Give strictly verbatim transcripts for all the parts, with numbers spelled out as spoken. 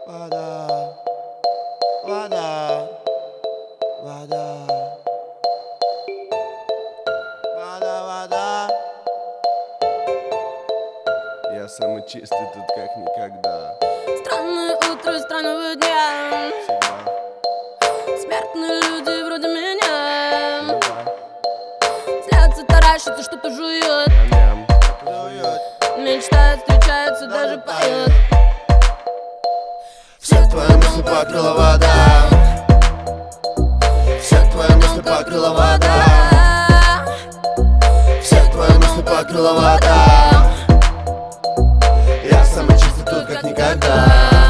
вода, вода, вода, вода, вода. Я самый чистый тут как никогда. Странное утро странного дня. Всегда. Смертные люди вроде меня. Ну да. Злятся, таращатся, что-то жует. Ням-ням. Жует. Мечтают, встречаются, даже поют. Все твои мысли покрыла вода. Все твои мысли покрыла вода. Все твои мысли покрыла вода. Я самый чистый тут как никогда.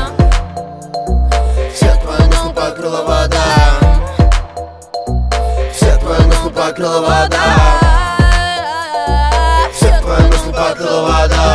Все твои мысли покрыла вода. Все твои мысли покрыла вода. Все твои мысли покрыла вода.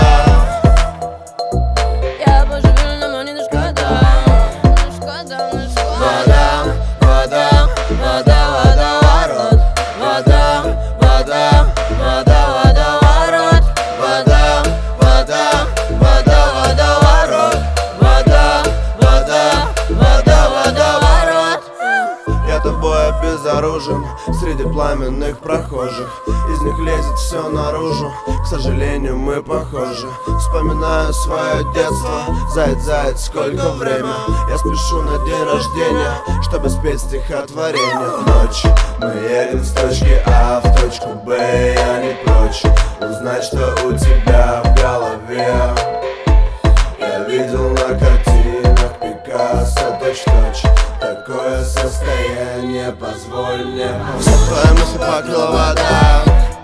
Я божевільна, мені не шкода. Не шкода, не шкода. Вода, вода, вода, ворот. Вода, вода, вода, вода, ворот. Вода, вода, вода, вода, ворот. Вода, вода, вода, вода, ворот. Я тобой обезоружен среди пламенных прохожих. Из них лезет все наружу. К сожалению, мы похожи. Вспоминаю свое детство. Заяц, заяц, сколько время. Я спешу на день рождения, чтобы спеть стихотворение. В ночь мы едем с точки А в точку Б. Я не прочь узнать, что у тебя в голове. Я видел на картинах Пикассо точь-в-точь такое состояние, позволь мне. Все твои мысли покрыла вода.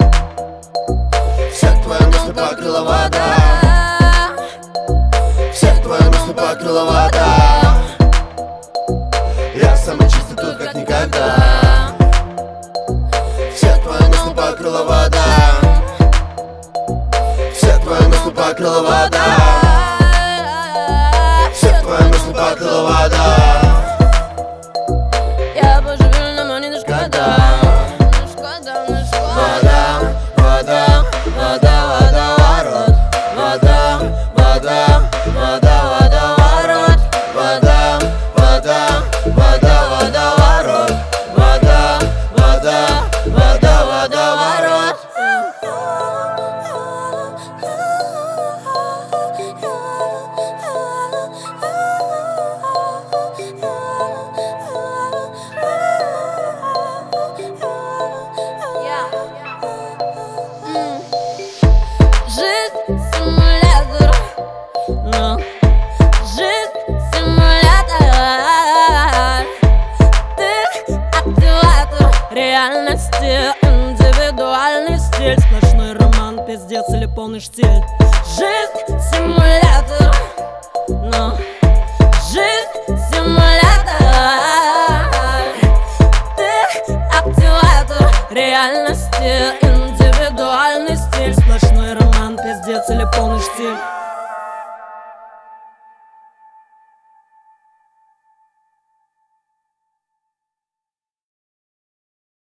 Все твои мысли покрыла вода. Все твои мысли покрыла вода. Я самый чистый тут как никогда. Все твои мысли покрыла вода. Все твои мысли покрыла вода. Все твои мысли покрыла вода. Я божевільна, мені не шкода. Не шкода, не шкода. Вода, вода, вода, ворот. Вода, вода, вода, вода, ворот. Вода, вода, вода, вода, ворот. Вода, вода, вода, вода, ворот. Я. М. Жизнь симулятор, но жизнь симулятор. Ты активатор реальности, индивидуальный стиль, сплошной роман, пиздец или полный штиль. Жизнь симулятор, но жизнь симулятор. Ты активатор реальности, индивидуальный стиль, сплошной роман, пиздец или полный штиль.